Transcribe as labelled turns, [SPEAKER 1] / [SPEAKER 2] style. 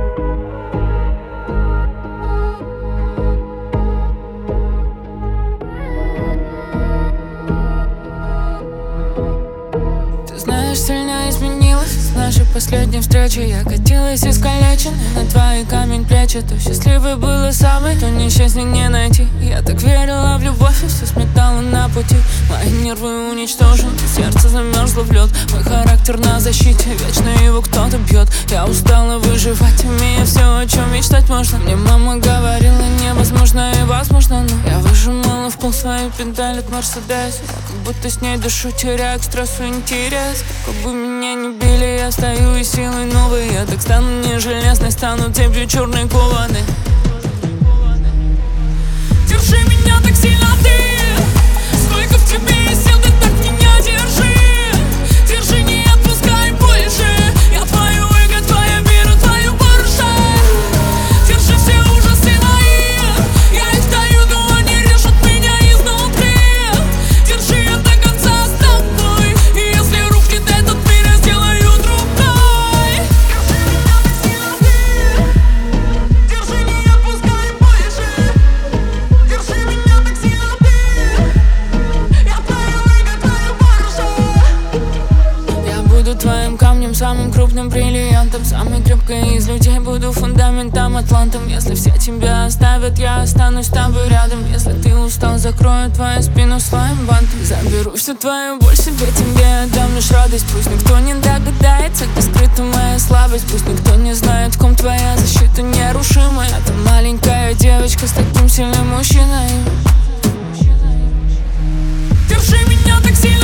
[SPEAKER 1] Сильно изменилась с нашей последней встречи. Я катилась искалеченной на твои камень плечи. То счастливой было самой, то несчастья не найти. Я так верила в любовь и все сметала на пути. Мои нервы уничтожены, сердце замерзло в лед. Мой характер на защите, вечно его кто-то бьет. Я устала выживать, имея все, о чем мечтать можно. Мне мама говорила, невозможно и возможно, но я выжимала в пол свои педали от Мерседеса. Я как будто с ней дышу, теряю к стрессу интерес. Как бы меня не били, я стою и силой новой. Я так стану не железной, стану цепью черной кованы. Держи меня так сильно ты, сколько в тебе сил, ты так меня держи. Держи, не отпускай больше. Я твою эго, твоя вера, твою порше. Держи все ужасы мои, я их даю, но они режут меня изнутри. Держи, я до конца с тобой, и если рухнет этот мир, я сделаю другой. Держи меня, не отпускай больше. Держи меня так сильно ты, я твою эго, твою порше. Я буду твоим камнем, самым крупным бриллиантом, самой крепкой из людей, буду фундаментом, атлантом. Если все тебя оставят, я останусь с тобой рядом. Если ты устал, закрою твою спину своим бантом. Заберу всю твою боль себе, тебе отдам лишь радость. Пусть никто не догадается, где скрыта моя слабость. Пусть никто не знает, в ком твоя защита нерушимая. Ты маленькая девочка с таким сильным мужчиной. Держи меня так сильно.